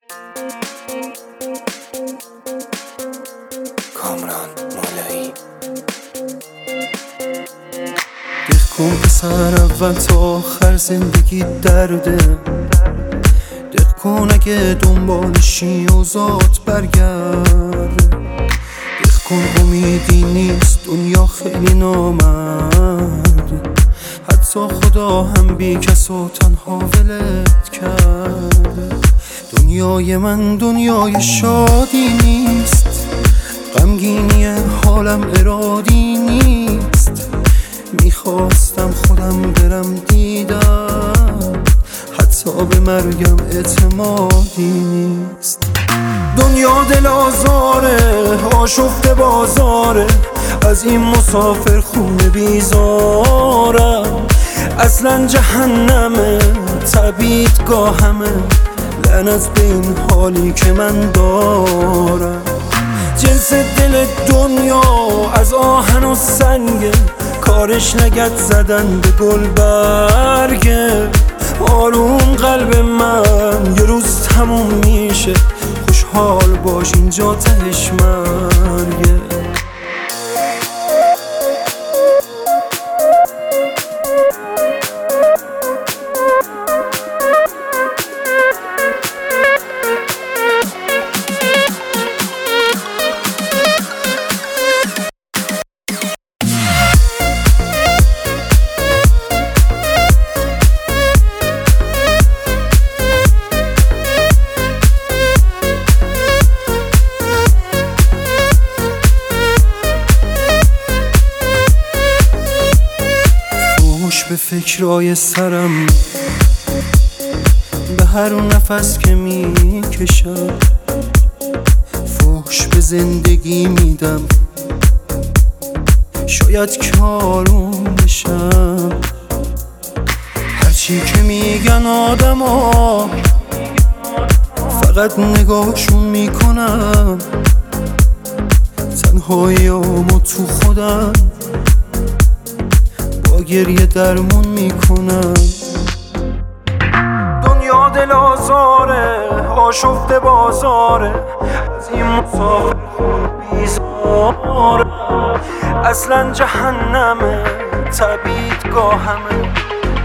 کامران مولایی. کن پسر اول تا آخر زندگی درده، دق کن اگه دنبالشی و ذات برگرد، دق کن امیدی نیست دنیا خیلی نامرد، حتی خدا هم بی کس و تنها ولت کرد. دنیای من دنیای شادی نیست، غمگینی حالم ارادی نیست، میخواستم خودم برم دیدم، حتی به مرگم اعتمادی نیست. دنیا دل آزاره، آشفته بازاره، از این مسافر خونه بیزارم، اصلا جهنمه تبعیدگاهمه، لعنت به این حالی که من دارم. جنس دل دنیا از آهن و سنگه، کارش نگت زدن به گل برگه، آروم قلب من یه روز تموم میشه، خوشحال باش اینجا تهش مرگه. به فکرای سرم، به هر نفس که میکشم، فحش به زندگی میدم، شاید که آروم بشم. هرچی که میگن آدما فقط نگاهشون میکنم، تنهاییامو تو خودم با گریه درمون میکنم. دنیا دل آزاره، آشفته بازاره، از این مسافر خون بیزاره، اصلا جهنمه تبعیدگاهمه،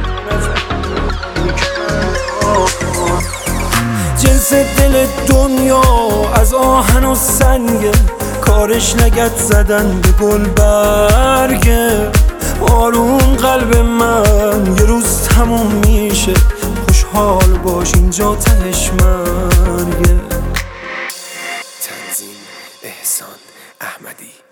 جنس دل دنیا از آهن و سنگه، کارش نگت زدن به گل برگه، آروم قلب من یه روز تموم میشه، خوشحال باش اینجا تهش مرگه. تنظیم احسان احمدی.